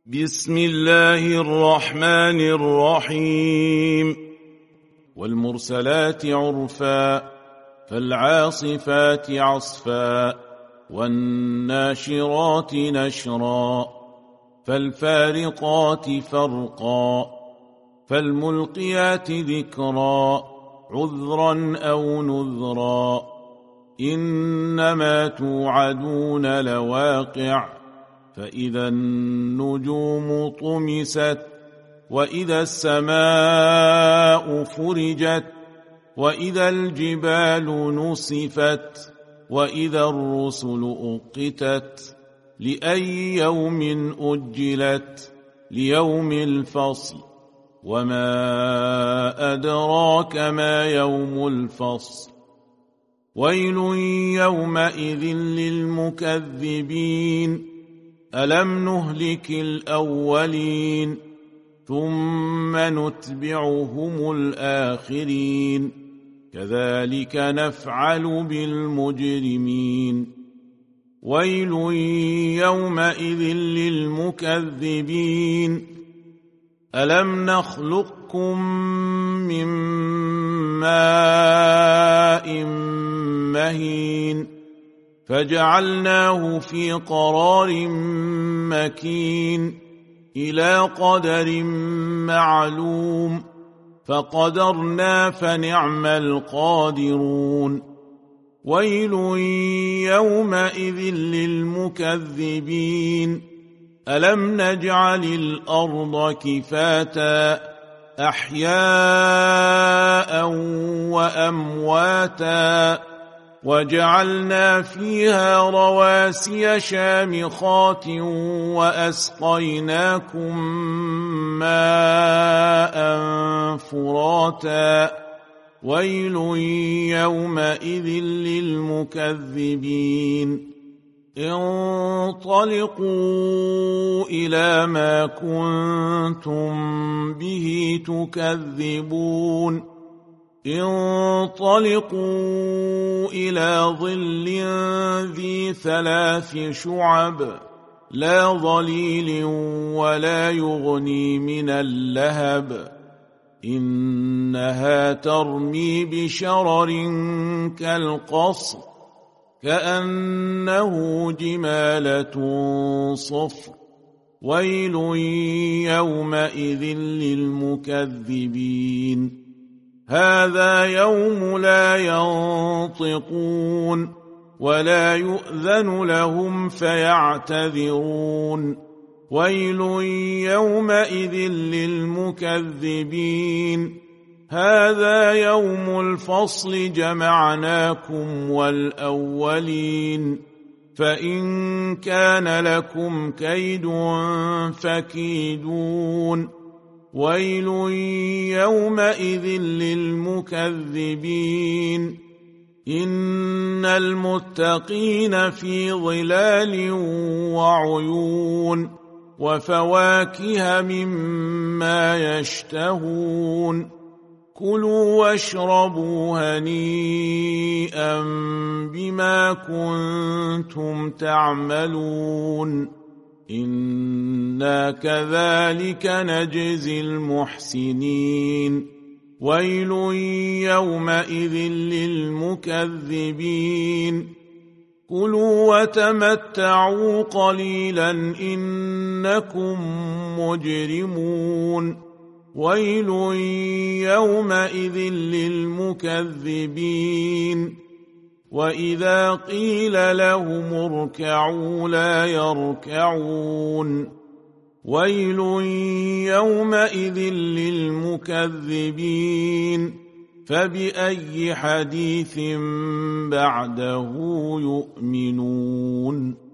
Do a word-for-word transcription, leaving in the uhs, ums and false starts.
بسم الله الرحمن الرحيم والمرسلات عرفا فالعاصفات عصفا والناشرات نشرا فالفارقات فرقا فالملقيات ذكرا عذرا أو نذرا إنما توعدون لواقع فإذا النجوم طمست وإذا السماء فرجت وإذا الجبال نصفت وإذا الرسل أقتت لأي يوم أجلت ليوم الفصل وما أدراك ما يوم الفصل ويل يومئذ للمكذبين ألم نهلك الأولين ثم نتبعهم الآخرين كذلك نفعل بالمجرمين ويل يومئذ للمكذبين ألم نخلقكم من ماء مهين فجعلناه في قرار مكين إلى قدر معلوم فقدرنا فنعم القادرون ويل يومئذ للمكذبين ألم نجعل الأرض كفاتا أحياء وأمواتا وجعلنا فيها رواسي شامخات وأسقيناكم ماء فراتا ويل يومئذ للمكذبين انطلقوا إلى ما كنتم به تكذبون انطلقوا إلى ظل ذي ثلاث شعب لا ظليل ولا يغني من اللهب إنها ترمي بشرر كالقصر كأنه جمالة صفر ويل يومئذ للمكذبين هذا يوم لا ينطقون ولا يؤذن لهم فيعتذرون ويل يومئذ للمكذبين هذا يوم الفصل جمعناكم والأولين فإن كان لكم كيد فكيدون ويل يومئذ للمكذبين إن المتقين في ظلال وعيون وفواكه مما يشتهون كلوا واشربوا هنيئا بما كنتم تعملون إنا كذلك نجزي المحسنين ويل يومئذ للمكذبين كلوا وتمتعوا قليلا إنكم مجرمون ويل يومئذ للمكذبين وإذا قيل لهم اركعوا لا يركعون ويل يومئذ للمكذبين فبأي حديث بعده يؤمنون